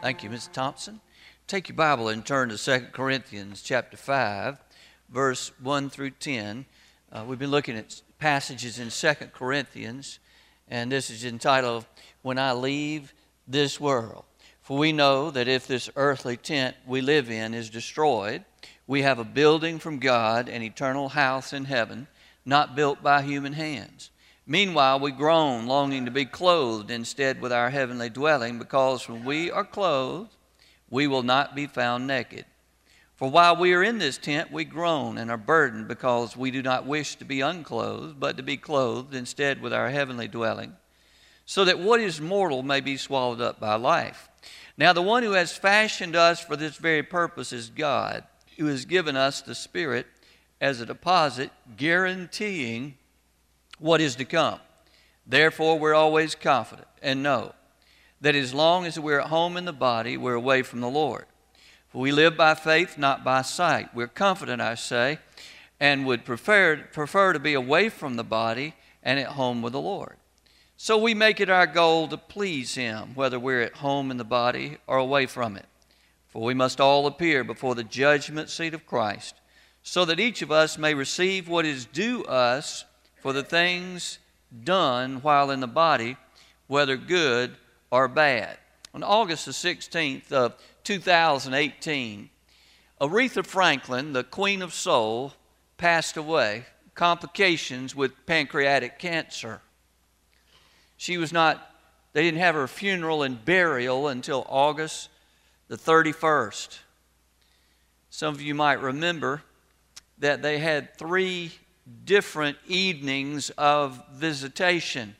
Thank you, Mr. Thompson. Take your Bible and turn to 2 Corinthians chapter 5, verse 1 through 10. We've been looking at passages in 2 Corinthians, and this is entitled, When I Leave This World. For we know that if this earthly tent we live in is destroyed, we have a building from God, an eternal house in heaven, not built by human hands. Meanwhile, we groan, longing to be clothed instead with our heavenly dwelling, because when we are clothed, we will not be found naked. For while we are in this tent, we groan and are burdened, because we do not wish to be unclothed, but to be clothed instead with our heavenly dwelling, so that what is mortal may be swallowed up by life. Now the one who has fashioned us for this very purpose is God, who has given us the Spirit as a deposit, guaranteeing what is to come. Therefore, we're always confident and know that as long as we're at home in the body, we're away from the Lord. For we live by faith, not by sight. We're confident, I say, and would prefer to be away from the body and at home with the Lord. So we make it our goal to please Him, whether we're at home in the body or away from it. For we must all appear before the judgment seat of Christ, so that each of us may receive what is due us for the things done while in the body, whether good or bad. On August the 16th of 2018, Aretha Franklin, the Queen of Soul, passed away, complications with pancreatic cancer. They didn't have her funeral and burial until August the 31st. Some of you might remember that they had 3 different evenings of visitation.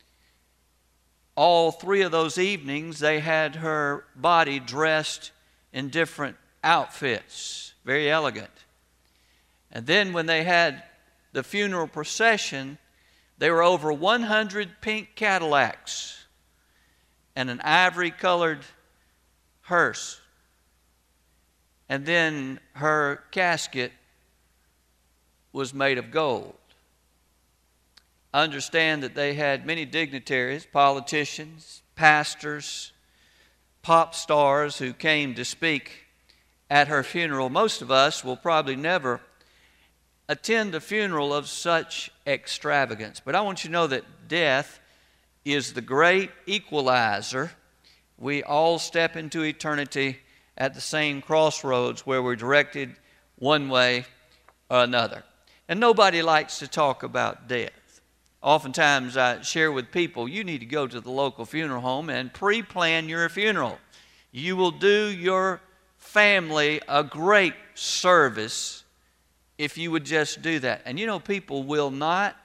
All 3 of those evenings, they had her body dressed in different outfits, very elegant. And then when they had the funeral procession, there were over 100 pink Cadillacs and an ivory-colored hearse. And then her casket was made of gold. I understand that they had many dignitaries, politicians, pastors, pop stars who came to speak at her funeral. Most of us will probably never attend a funeral of such extravagance. But I want you to know that death is the great equalizer. We all step into eternity at the same crossroads where we're directed one way or another. And nobody likes to talk about death. Oftentimes I share with people, you need to go to the local funeral home and pre-plan your funeral. You will do your family a great service if you would just do that. And you know, people will not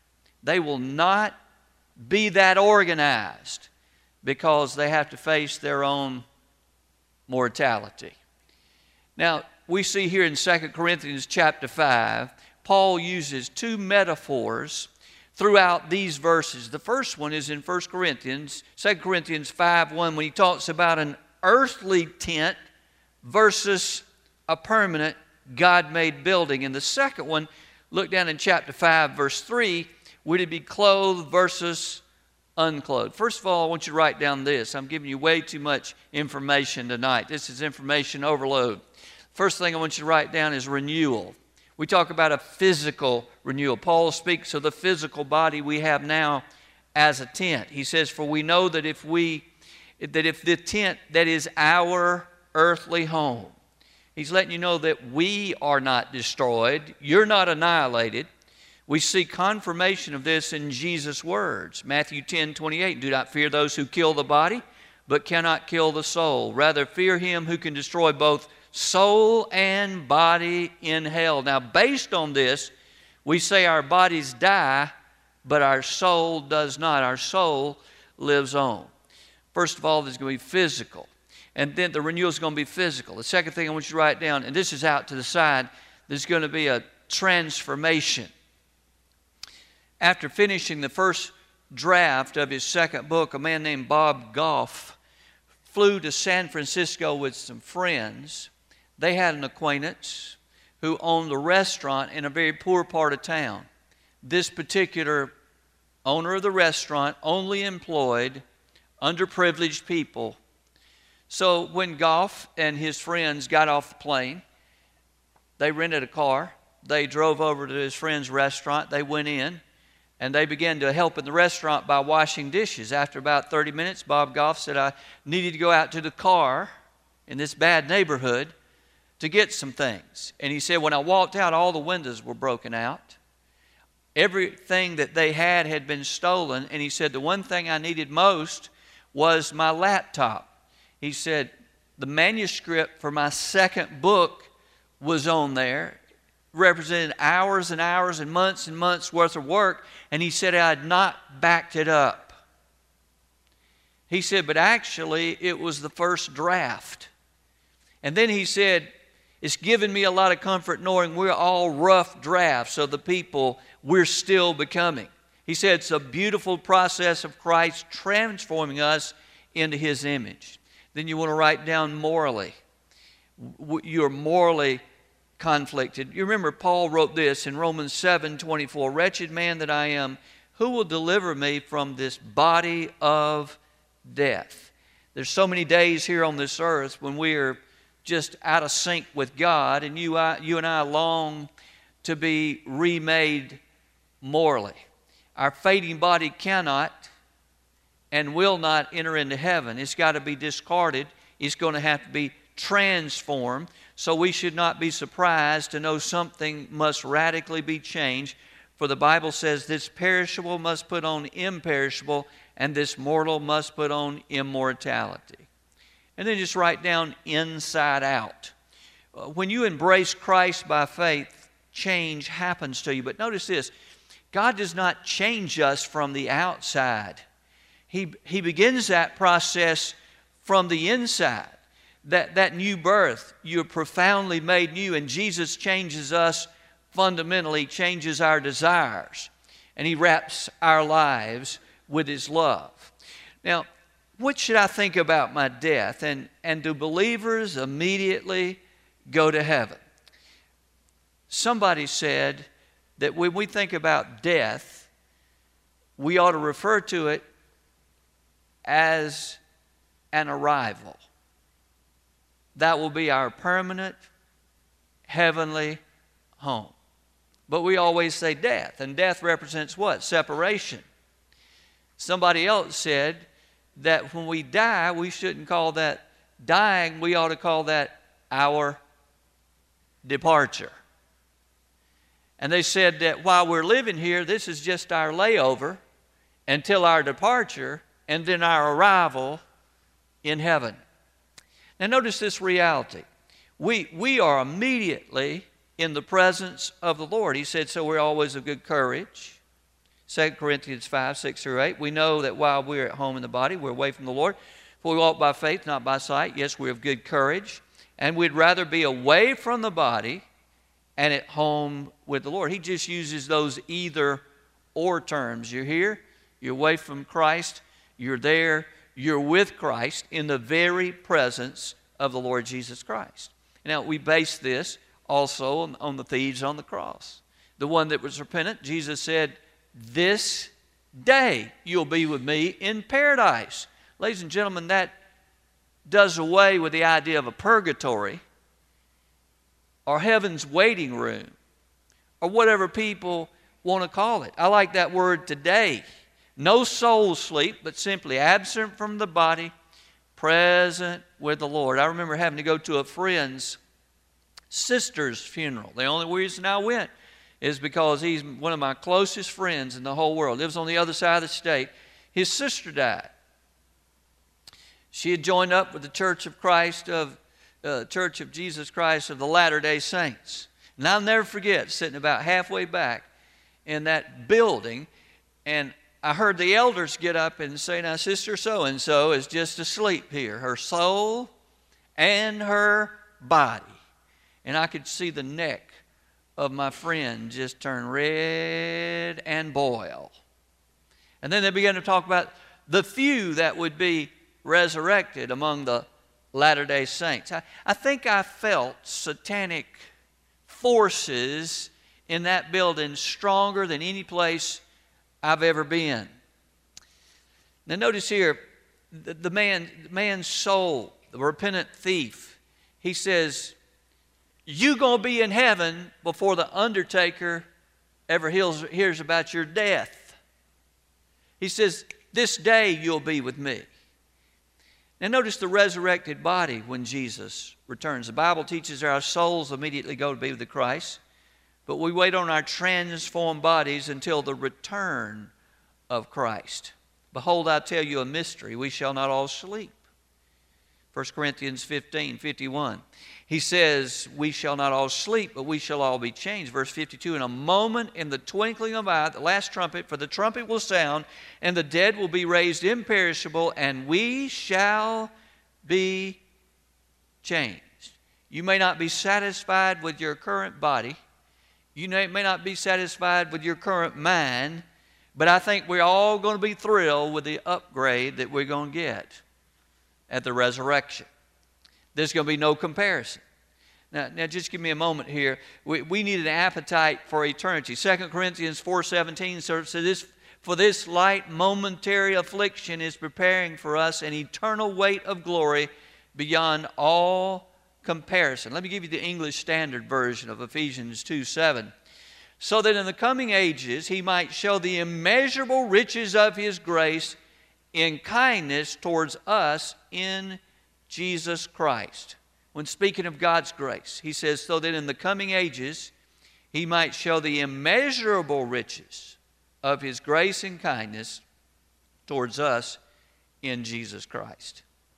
be that organized because they have to face their own mortality. Now, we see here in 2 Corinthians chapter 5, Paul uses 2 metaphors throughout these verses. The first one is in 1 Corinthians, 2 Corinthians 5:1, when he talks about an earthly tent versus a permanent God-made building. And the second one, look down in chapter 5, verse 3, would it be clothed versus unclothed? First of all, I want you to write down this. I'm giving you way too much information tonight. This is information overload. First thing I want you to write down is renewal. We talk about a physical renewal. Paul speaks of the physical body we have now as a tent. He says, for we know that if the tent that is our earthly home, he's letting you know that we are not destroyed. You're not annihilated. We see confirmation of this in Jesus' words. Matthew 10:28, do not fear those who kill the body, but cannot kill the soul. Rather fear him who can destroy both soul and body in hell. Now, based on this, we say our bodies die, but our soul does not. Our soul lives on. First of all, there's going to be physical. And then the renewal is going to be physical. The second thing I want you to write down, and this is out to the side, there's going to be a transformation. After finishing the first draft of his second book, a man named Bob Goff flew to San Francisco with some friends. They had an acquaintance who owned a restaurant in a very poor part of town. This particular owner of the restaurant only employed underprivileged people So when Goff and his friends got off the plane, they rented a car. They drove over to his friend's restaurant. They went in, and they began to help in the restaurant by washing dishes. After about 30 minutes, Bob Goff said, I needed to go out to the car in this bad neighborhood to get some things. And he said, when I walked out, all the windows were broken out. Everything that they had been stolen. And he said, the one thing I needed most was my laptop. He said, the manuscript for my second book was on there, represented hours and hours and months worth of work. And he said, I had not backed it up. He said, but actually it was the first draft. And then he said, it's given me a lot of comfort knowing we're all rough drafts of the people we're still becoming. He said it's a beautiful process of Christ transforming us into His image. Then you want to write down morally. You're morally conflicted. You remember Paul wrote this in Romans 7:24, wretched man that I am, who will deliver me from this body of death? There's so many days here on this earth when we are just out of sync with God, and you and I long to be remade morally. Our fading body cannot and will not enter into heaven. It's got to be discarded. It's going to have to be transformed. So we should not be surprised to know something must radically be changed. For the Bible says this perishable must put on imperishable, and this mortal must put on immortality. And then just write down inside out. When you embrace Christ by faith, change happens to you. But notice this, God does not change us from the outside. He begins that process from the inside. That new birth, you're profoundly made new, and Jesus changes us fundamentally, changes our desires, and He wraps our lives with His love. Now, what should I think about my death? And do believers immediately go to heaven? Somebody said that when we think about death, we ought to refer to it as an arrival. That will be our permanent heavenly home. But we always say death, and death represents what? Separation. Somebody else said that when we die, we shouldn't call that dying, we ought to call that our departure. And they said that while we're living here, this is just our layover until our departure and then our arrival in heaven. Now notice this reality. We are immediately in the presence of the Lord. He said, so we're always of good courage. 2 Corinthians 5:6-8. We know that while we're at home in the body, we're away from the Lord. For we walk by faith, not by sight. Yes, we're of good courage. And we'd rather be away from the body and at home with the Lord. He just uses those either or terms. You're here, you're away from Christ, you're there, you're with Christ in the very presence of the Lord Jesus Christ. Now, we base this also on the thieves on the cross. The one that was repentant, Jesus said, this day you'll be with me in paradise. Ladies and gentlemen, that does away with the idea of a purgatory or heaven's waiting room or whatever people want to call it. I like that word today. No soul sleep, but simply absent from the body, present with the Lord. I remember having to go to a friend's sister's funeral. The only reason I went is because he's one of my closest friends in the whole world. Lives on the other side of the state. His sister died. She had joined up with the Church of Christ Church of Jesus Christ of the Latter-day Saints. And I'll never forget sitting about halfway back in that building, and I heard the elders get up and say, now, Sister so-and-so is just asleep here, her soul and her body. And I could see the neck of my friend just turn red and boil. And then they began to talk about the few that would be resurrected among the Latter-day Saints. I think I felt satanic forces in that building stronger than any place I've ever been. Now notice here, the man's soul, the repentant thief, he says, "You going to be in heaven before the undertaker ever hears about your death." He says, "This day you'll be with me." Now notice the resurrected body when Jesus returns. The Bible teaches our souls immediately go to be with the Christ, but we wait on our transformed bodies until the return of Christ. "Behold, I tell you a mystery. We shall not all sleep." 1 Corinthians 15:51. He says, "We shall not all sleep, but we shall all be changed." Verse 52, "In a moment, in the twinkling of an eye, the last trumpet, for the trumpet will sound, and the dead will be raised imperishable, and we shall be changed." You may not be satisfied with your current body. You may not be satisfied with your current mind, but I think we're all going to be thrilled with the upgrade that we're going to get at the resurrection. There's going to be no comparison. Now just give me a moment here. We need an appetite for eternity. 2 Corinthians 4:17 says, "For this light momentary affliction is preparing for us an eternal weight of glory beyond all comparison." Let me give you the English Standard Version of Ephesians 2:7. "So that in the coming ages he might show the immeasurable riches of his grace in kindness towards us in Jesus Christ." When speaking of God's grace, he says, so that in the coming ages he might show the immeasurable riches of his grace and kindness towards us in Jesus Christ.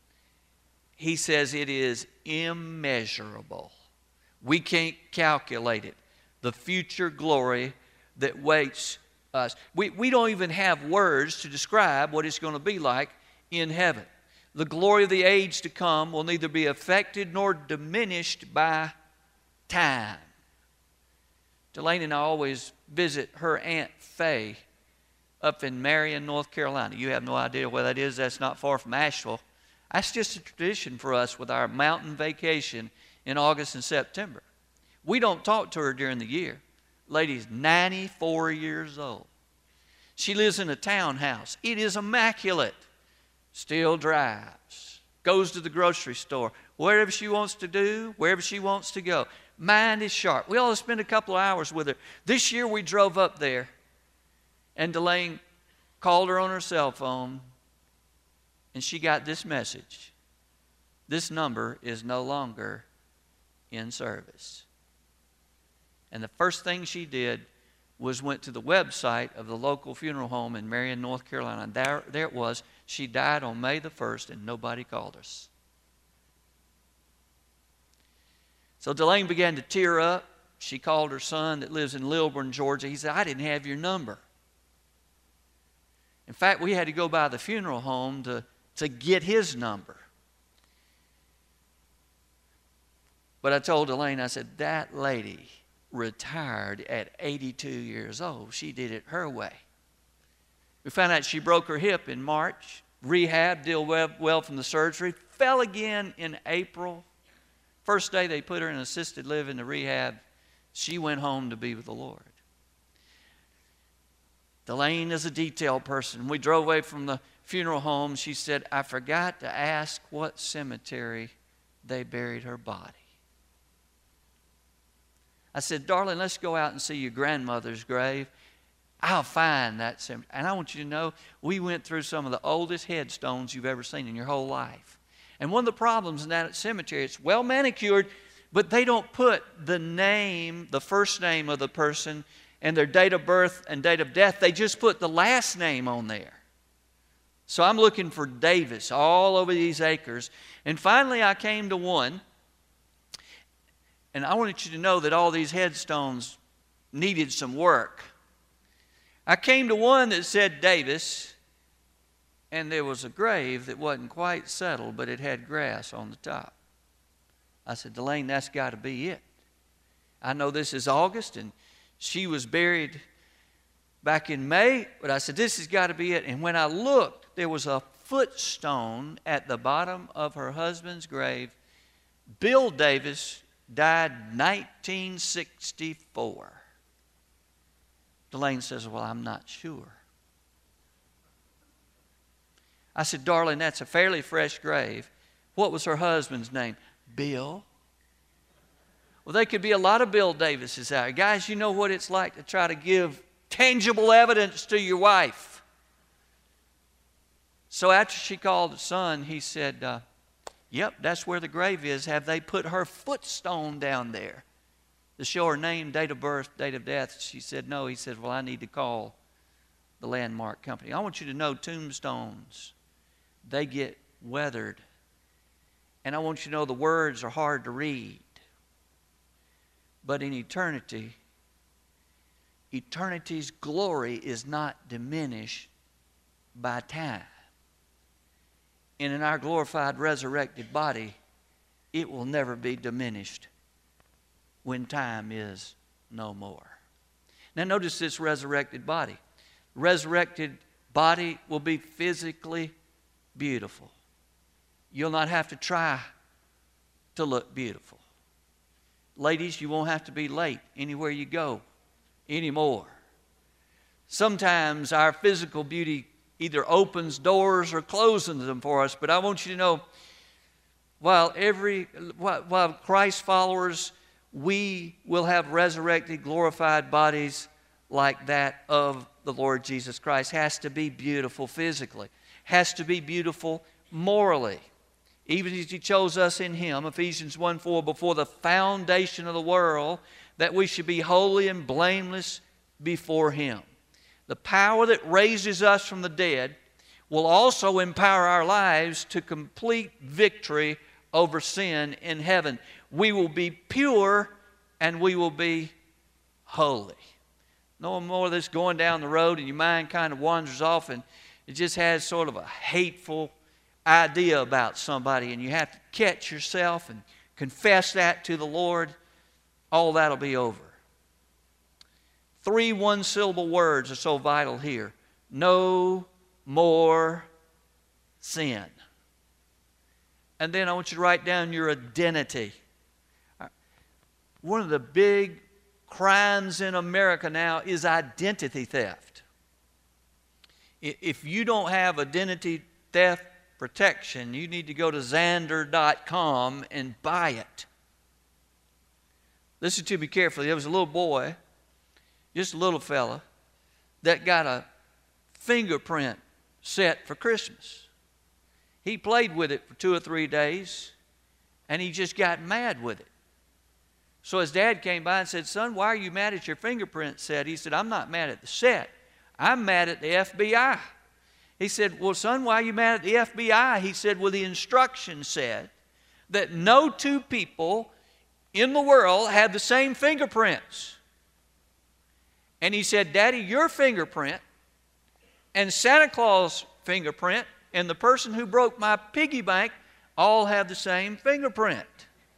He says it is immeasurable. We can't calculate it. The future glory that waits us. We don't even have words to describe what it's going to be like in heaven. The glory of the age to come will neither be affected nor diminished by time. Delaney and I always visit her Aunt Faye up in Marion, North Carolina. You have no idea where that is. That's not far from Asheville. That's just a tradition for us with our mountain vacation in August and September. We don't talk to her during the year. Lady's 94 years old. She lives in a townhouse. It is immaculate. Still drives. Goes to the grocery store. Wherever she wants to do, wherever she wants to go. Mind is sharp. We all spend a couple of hours with her. This year we drove up there, and Delane called her on her cell phone, and she got this message: "This number is no longer in service." And the first thing she did was went to the website of the local funeral home in Marion, North Carolina. And there it was. She died on May the 1st, and nobody called us. So Delane began to tear up. She called her son that lives in Lilburn, Georgia. He said, "I didn't have your number." In fact, we had to go by the funeral home to get his number. But I told Delane, I said, that lady retired at 82 years old. She did it her way. We found out she broke her hip in March, rehab, did well from the surgery, fell again in April. First day they put her in assisted living to rehab, she went home to be with the Lord. Delane is a detail person. We drove away from the funeral home. She said, "I forgot to ask what cemetery they buried her body." I said, "Darling, let's go out and see your grandmother's grave. I'll find that cemetery." And I want you to know, we went through some of the oldest headstones you've ever seen in your whole life. And one of the problems in that cemetery, it's well manicured, but they don't put the name, the first name of the person, and their date of birth and date of death. They just put the last name on there. So I'm looking for Davis all over these acres. And finally I came to one. And I wanted you to know that all these headstones needed some work. I came to one that said Davis, and there was a grave that wasn't quite settled, but it had grass on the top. I said, "Delane, that's got to be it. I know this is August, and she was buried back in May, but I said, this has got to be it." And when I looked, there was a footstone at the bottom of her husband's grave. Bill Davis died 1964. Delane says, "Well, I'm not sure." I said, "Darling, that's a fairly fresh grave, What was her husband's name? Bill. Well, there could be a lot of Bill Davises out there. Guys, you know what it's like to try to give tangible evidence to your wife. So after she called the son, he said, yep, that's where the grave is. Have they put her footstone down there to show her name, date of birth, date of death? She said, no. He said, well, I need to call the landmark company. I want you to know tombstones, they get weathered. And I want you to know the words are hard to read. But in eternity, eternity's glory is not diminished by time. And in our glorified, resurrected body, it will never be diminished when time is no more. Now notice this resurrected body. Resurrected body will be physically beautiful. You'll not have to try to look beautiful. Ladies, you won't have to be late anywhere you go anymore. Sometimes our physical beauty either opens doors or closes them for us, but I want you to know, while Christ followers, we will have resurrected, glorified bodies like that of the Lord Jesus Christ. Has to be beautiful physically. Has to be beautiful morally. Even as He chose us in Him, Ephesians 1:4, before the foundation of the world, that we should be holy and blameless before Him. The power that raises us from the dead will also empower our lives to complete victory over sin in heaven. We will be pure and we will be holy. No more of this going down the road and your mind kind of wanders off and it just has sort of a hateful idea about somebody, and you have to catch yourself and confess that to the Lord. All that'll be over. 3 one-syllable words are so vital here. No more sin. And then I want you to write down your identity. One of the big crimes in America now is identity theft. If you don't have identity theft protection, you need to go to Xandr.com and buy it. Listen to me carefully. There was a little boy, just a little fella, that got a fingerprint set for Christmas. He played with it for 2 or 3 days, and he just got mad with it. So his dad came by and said, son, why are you mad at your fingerprint set? He said, I'm not mad at the set. I'm mad at the FBI. He said, well, son, why are you mad at the FBI? He said, well, the instructions said that no 2 people in the world have the same fingerprints. And he said, Daddy, your fingerprint and Santa Claus' fingerprint and the person who broke my piggy bank all have the same fingerprint.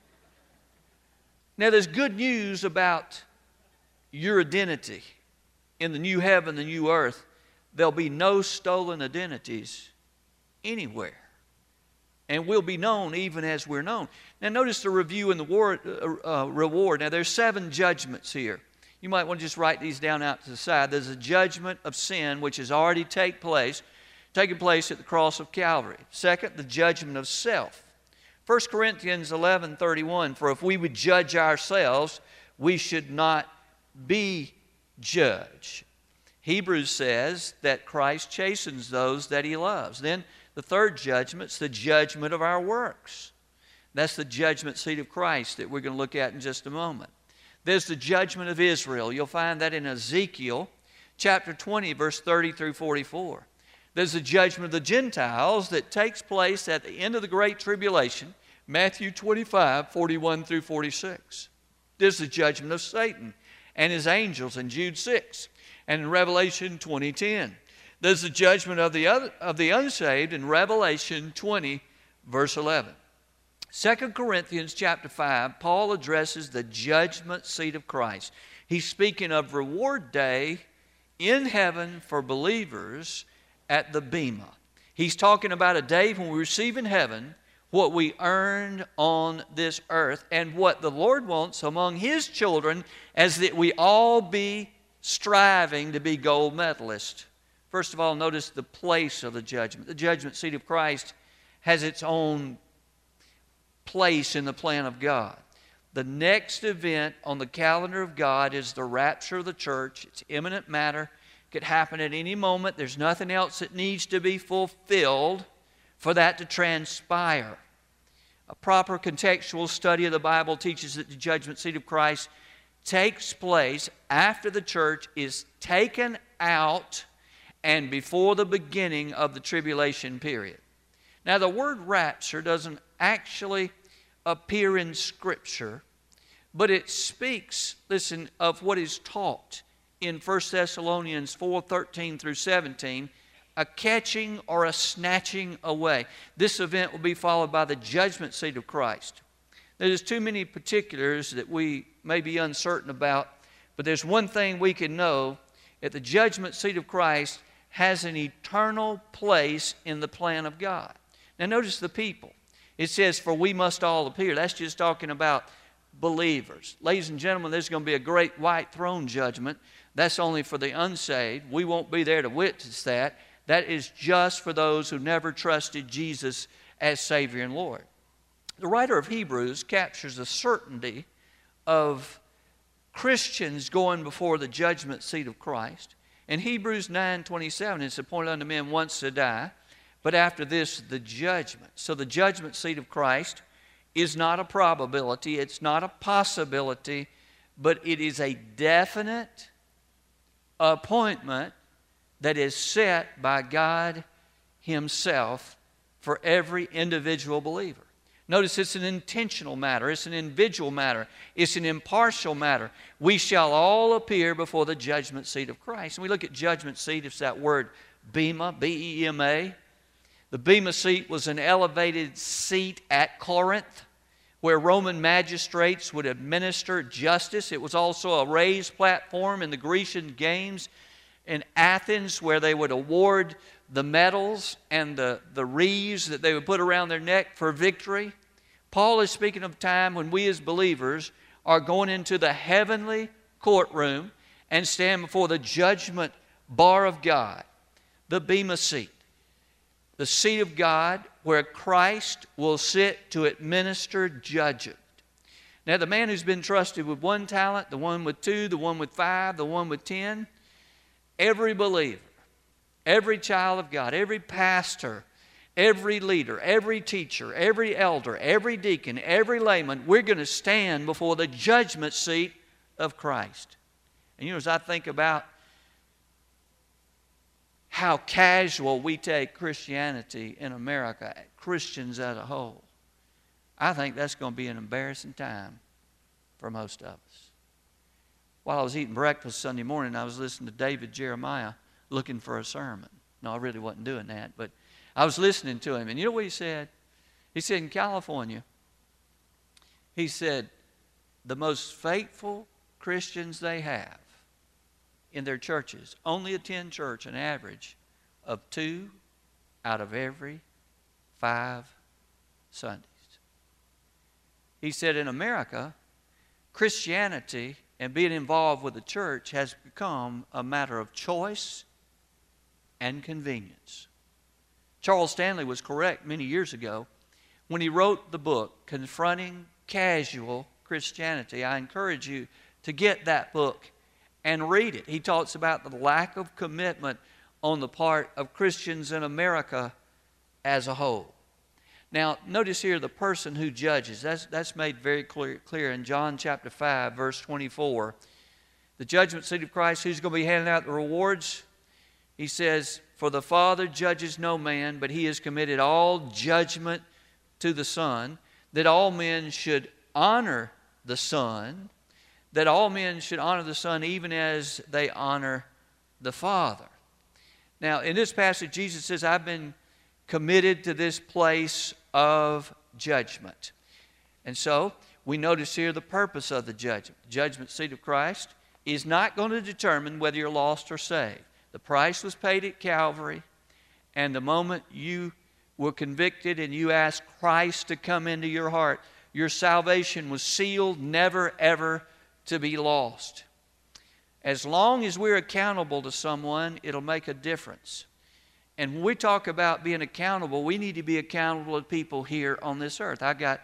Now, there's good news about your identity in the new heaven, the new earth. There'll be no stolen identities anywhere. And we'll be known even as we're known. Now notice the review and the reward. Now there's 7 judgments here. You might want to just write these down out to the side. There's a judgment of sin which has already taken place at the cross of Calvary. Second, the judgment of self. 1 Corinthians 11:31, for if we would judge ourselves, we should not be judged. Hebrews says that Christ chastens those that He loves. Then the third judgment is the judgment of our works. That's the judgment seat of Christ that we're going to look at in just a moment. There's the judgment of Israel. You'll find that in Ezekiel chapter 20, verse 30 through 44. There's the judgment of the Gentiles that takes place at the end of the Great Tribulation, Matthew 25, 41 through 46. There's the judgment of Satan and his angels in Jude 6. And in Revelation 20:10. There's the judgment of the unsaved in Revelation 20, verse 11. 2 Corinthians chapter 5, Paul addresses the judgment seat of Christ. He's speaking of reward day in heaven for believers at the Bema. He's talking about a day when we receive in heaven what we earned on this earth and what the Lord wants among His children as that we all be striving to be gold medalists. First of all, notice the place of the judgment. The judgment seat of Christ has its own place in the plan of God. The next event on the calendar of God is the rapture of the church. It's imminent matter. It could happen at any moment. There's nothing else that needs to be fulfilled for that to transpire. A proper contextual study of the Bible teaches that the judgment seat of Christ takes place after the church is taken out and before the beginning of the tribulation period. Now, the word rapture doesn't actually appear in Scripture, but it speaks, listen, of what is taught in 1 Thessalonians 4:13 through 17, a catching or a snatching away. This event will be followed by the judgment seat of Christ. There's too many particulars that we may be uncertain about, but there's one thing we can know, that the judgment seat of Christ has an eternal place in the plan of God. Now notice the people. It says, for we must all appear. That's just talking about believers. Ladies and gentlemen, there's going to be a great white throne judgment. That's only for the unsaved. We won't be there to witness that. That is just for those who never trusted Jesus as Savior and Lord. The writer of Hebrews captures the certainty of Christians going before the judgment seat of Christ. In Hebrews 9:27, it's appointed unto men once to die, but after this, the judgment. So the judgment seat of Christ is not a probability, it's not a possibility, but it is a definite appointment that is set by God Himself for every individual believer. Notice it's an intentional matter. It's an individual matter. It's an impartial matter. We shall all appear before the judgment seat of Christ. And we look at judgment seat, it's that word bema, B-E-M-A. The bema seat was an elevated seat at Corinth where Roman magistrates would administer justice. It was also a raised platform in the Grecian games in Athens where they would award the medals and the wreaths that they would put around their neck for victory. Paul is speaking of a time when we as believers are going into the heavenly courtroom and stand before the judgment bar of God, the bema seat, the seat of God where Christ will sit to administer judgment. Now, the man who's been trusted with 1 talent, the one with 2, the one with 5, the one with 10, every believer, every child of God, every pastor, every leader, every teacher, every elder, every deacon, every layman, we're going to stand before the judgment seat of Christ. And you know, as I think about how casual we take Christianity in America, Christians as a whole, I think that's going to be an embarrassing time for most of us. While I was eating breakfast Sunday morning, I was listening to David Jeremiah looking for a sermon. No, I really wasn't doing that, but I was listening to him. And you know what he said? He said in California, he said, the most faithful Christians they have in their churches only attend church an average of 2 out of every 5 Sundays. He said in America, Christianity and being involved with the church has become a matter of choice and convenience. Charles Stanley was correct many years ago when he wrote the book, Confronting Casual Christianity. I encourage you to get that book and read it. He talks about the lack of commitment on the part of Christians in America as a whole. Now, notice here the person who judges. That's made very clear in John chapter 5, verse 24. The judgment seat of Christ, who's going to be handing out the rewards? He says, for the Father judges no man, but He has committed all judgment to the Son, that all men should honor the Son, that all men should honor the Son even as they honor the Father. Now, in this passage, Jesus says, I've been committed to this place of judgment. And so, we notice here the purpose of the judgment. The judgment seat of Christ is not going to determine whether you're lost or saved. The price was paid at Calvary, and the moment you were convicted and you asked Christ to come into your heart, your salvation was sealed, never ever to be lost. As long as we're accountable to someone, it'll make a difference. And when we talk about being accountable, we need to be accountable to people here on this earth. I got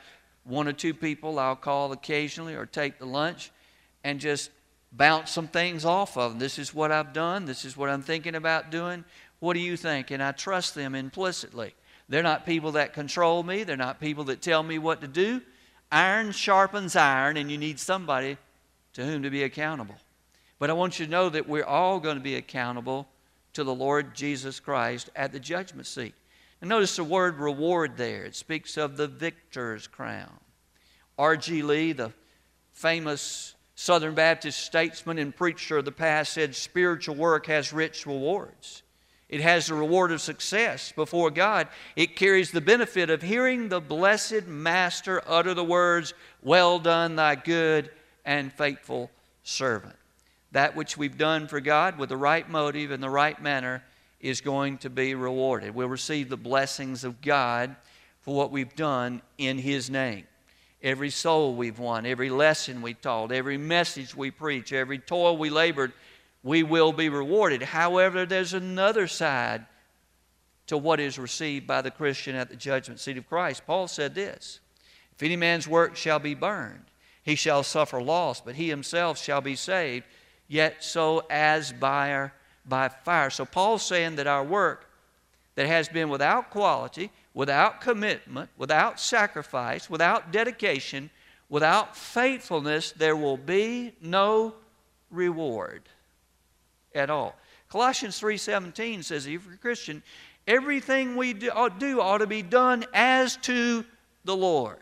one or two people I'll call occasionally or take to lunch and just bounce some things off of them. This is what I've done. This is what I'm thinking about doing. What do you think? And I trust them implicitly. They're not people that control me. They're not people that tell me what to do. Iron sharpens iron, and you need somebody to whom to be accountable. But I want you to know that we're all going to be accountable to the Lord Jesus Christ at the judgment seat. And notice the word reward there. It speaks of the victor's crown. R.G. Lee, the famous Southern Baptist statesman and preacher of the past, said spiritual work has rich rewards. It has the reward of success before God. It carries the benefit of hearing the blessed Master utter the words, "Well done, thy good and faithful servant." That which we've done for God with the right motive and the right manner is going to be rewarded. We'll receive the blessings of God for what we've done in His name. Every soul we've won, every lesson we taught, every message we preach, every toil we labored, we will be rewarded. However, there's another side to what is received by the Christian at the judgment seat of Christ. Paul said this, "If any man's work shall be burned, he shall suffer loss, but he himself shall be saved, yet so as by fire." So Paul's saying that our work that has been without quality, without commitment, without sacrifice, without dedication, without faithfulness, there will be no reward at all. Colossians 3:17 says, if you're a Christian, everything we do ought to be done as to the Lord.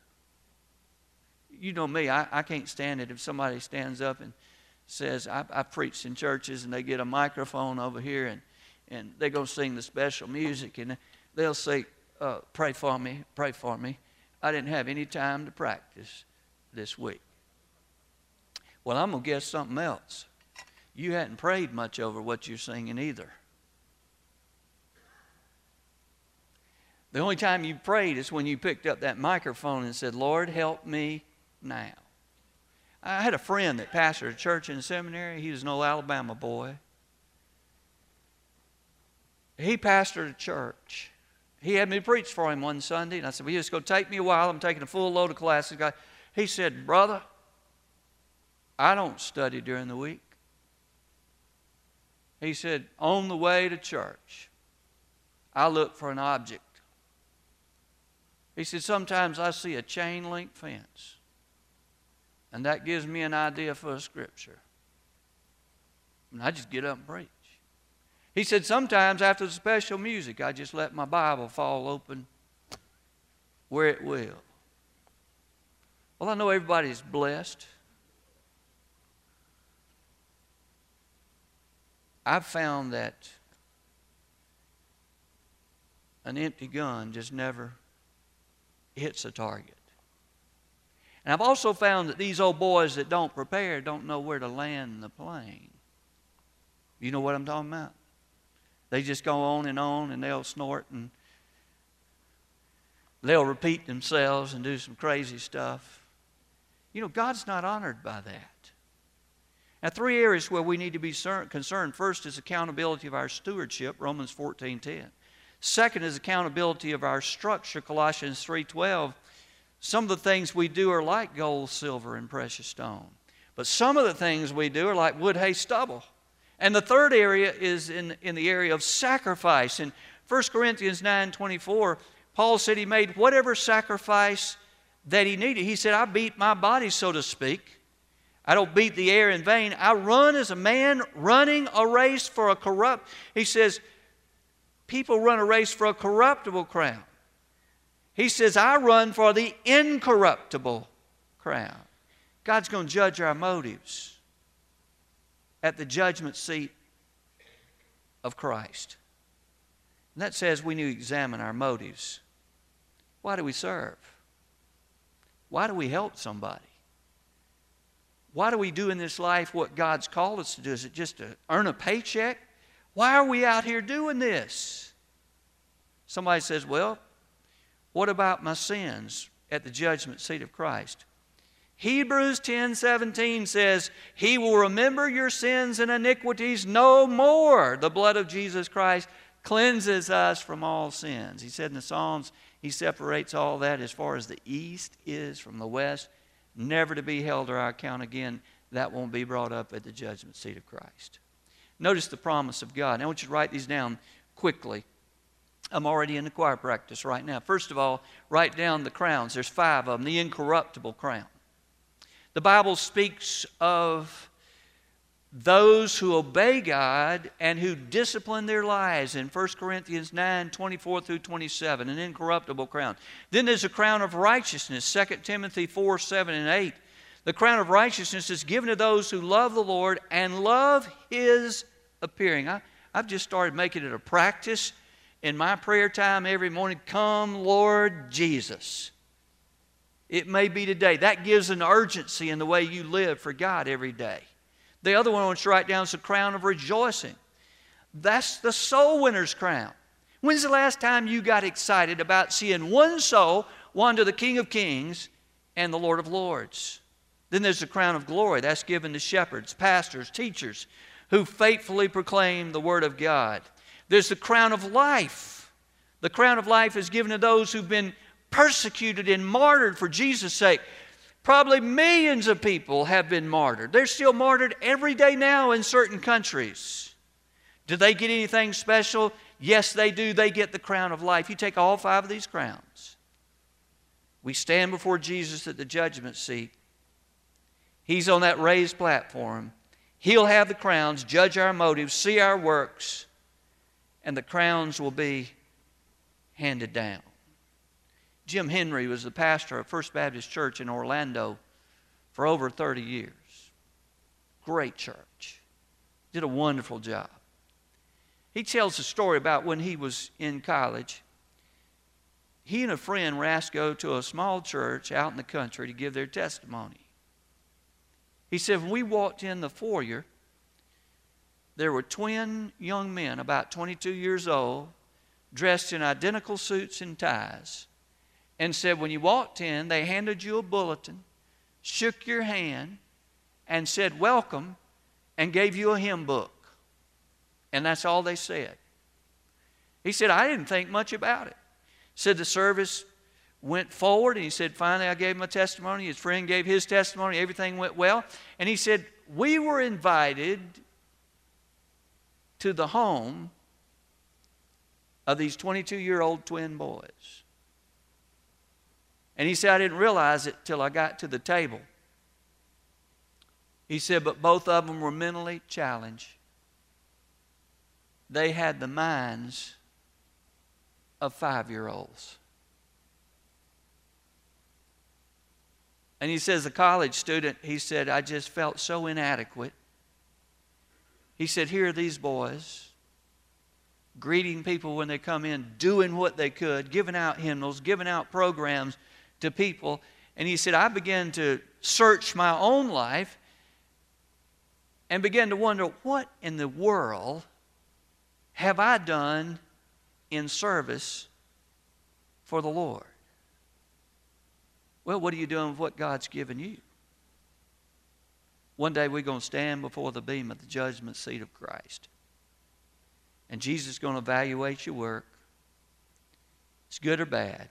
You know me, I can't stand it if somebody stands up and says, I preached in churches and they get a microphone over here and they're going to sing the special music and they'll say, pray for me, pray for me. I didn't have any time to practice this week. Well, I'm going to guess something else. You hadn't prayed much over what you're singing either. The only time you prayed is when you picked up that microphone and said, "Lord, help me now." I had a friend that pastored a church in the seminary. He was an old Alabama boy. He pastored a church. He had me preach for him one Sunday, and I said, "Well, it's going to take me a while. I'm taking a full load of classes." He said, "Brother, I don't study during the week." He said, "On the way to church, I look for an object." He said, "Sometimes I see a chain link fence, and that gives me an idea for a scripture. And I just get up and preach." He said, "Sometimes after the special music, I just let my Bible fall open where it will." Well, I know everybody's blessed. I've found that an empty gun just never hits a target. And I've also found that these old boys that don't prepare don't know where to land the plane. You know what I'm talking about? They just go on and they'll snort and they'll repeat themselves and do some crazy stuff. You know, God's not honored by that. Now, three areas where we need to be concerned. First is accountability of our stewardship, Romans 14:10. Second is accountability of our structure, Colossians 3:12. Some of the things we do are like gold, silver, and precious stone. But some of the things we do are like wood, hay, stubble. And the third area is in the area of sacrifice. In 1 Corinthians 9:24, Paul said he made whatever sacrifice that he needed. He said, "I beat my body, so to speak. I don't beat the air in vain. I run as a man running a race for a corrupt." He says, people run a race for a corruptible crown. He says, "I run for the incorruptible crown." God's going to judge our motives at the judgment seat of Christ. And that says we need to examine our motives. Why do we serve? Why do we help somebody? Why do we do in this life what God's called us to do? Is it just to earn a paycheck? Why are we out here doing this? Somebody says, "Well, what about my sins at the judgment seat of Christ?" Hebrews 10:17 says, "He will remember your sins and iniquities no more. The blood of Jesus Christ cleanses us from all sins. He said in the Psalms, He separates all that as far as the east is from the west, never to be held to our account again. That won't be brought up at the judgment seat of Christ. Notice the promise of God. Now, I want you to write these down quickly. I'm already in the choir practice right now. First of all, write down the crowns. There's 5 of them. The incorruptible crown. The Bible speaks of those who obey God and who discipline their lives in 1 Corinthians 9, 24 through 27, an incorruptible crown. Then there's a crown of righteousness, 2 Timothy 4, 7 and 8. The crown of righteousness is given to those who love the Lord and love His appearing. I've just started making it a practice in my prayer time every morning. Come, Lord Jesus. It may be today. That gives an urgency in the way you live for God every day. The other one I want you to write down is the crown of rejoicing. That's the soul winner's crown. When's the last time you got excited about seeing one soul won to the King of Kings and the Lord of Lords? Then there's the crown of glory. That's given to shepherds, pastors, teachers who faithfully proclaim the Word of God. There's the crown of life. The crown of life is given to those who've been persecuted and martyred for Jesus' sake. Probably millions of people have been martyred. They're still martyred every day now in certain countries. Do they get anything special? Yes, they do. They get the crown of life. You take all 5 of these crowns. We stand before Jesus at the judgment seat. He's on that raised platform. He'll have the crowns, judge our motives, see our works, and the crowns will be handed down. Jim Henry was the pastor of First Baptist Church in Orlando for over 30 years. Great church. Did a wonderful job. He tells a story about when he was in college. He and a friend were asked to go to a small church out in the country to give their testimony. He said, when we walked in the foyer, there were twin young men, about 22 years old, dressed in identical suits and ties, and said when you walked in, they handed you a bulletin, shook your hand, and said welcome, and gave you a hymn book. And that's all they said. He said, I didn't think much about it. Said the service went forward, and he said, finally I gave him a testimony. His friend gave his testimony. Everything went well. And he said, we were invited to the home of these 22-year-old twin boys. And he said, I didn't realize it till I got to the table. He said, but both of them were mentally challenged. They had the minds of 5-year-olds. And he says, a college student, he said, I just felt so inadequate. He said, here are these boys greeting people when they come in, doing what they could, giving out hymnals, giving out programs to people. And he said, I began to search my own life and began to wonder, what in the world have I done in service for the Lord? Well, what are you doing with what God's given you? One day we're going to stand before the beam of the judgment seat of Christ. And Jesus is going to evaluate your work. It's good or bad.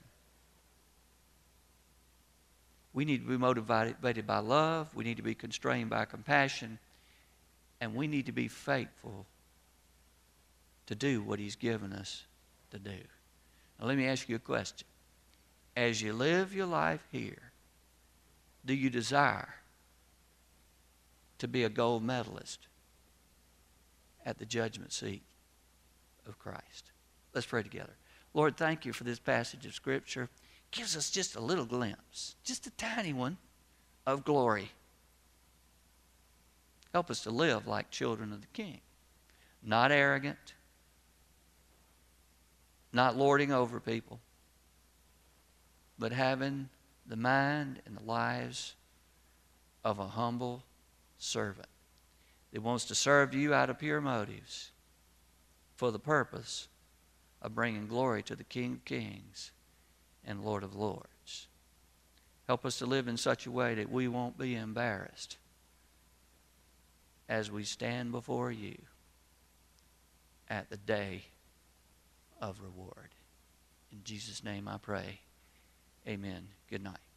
We need to be motivated by love. We need to be constrained by compassion. And we need to be faithful to do what He's given us to do. Now let me ask you a question. As you live your life here, do you desire to be a gold medalist at the judgment seat of Christ? Let's pray together. Lord, thank you for this passage of Scripture. It gives us just a little glimpse, just a tiny one, of glory. Help us to live like children of the King, not arrogant, not lording over people, but having the mind and the lives of a humble servant that wants to serve you out of pure motives for the purpose of bringing glory to the King of Kings and Lord of Lords. Help us to live in such a way that we won't be embarrassed as we stand before you at the day of reward. In Jesus' name I pray. Amen. Good night.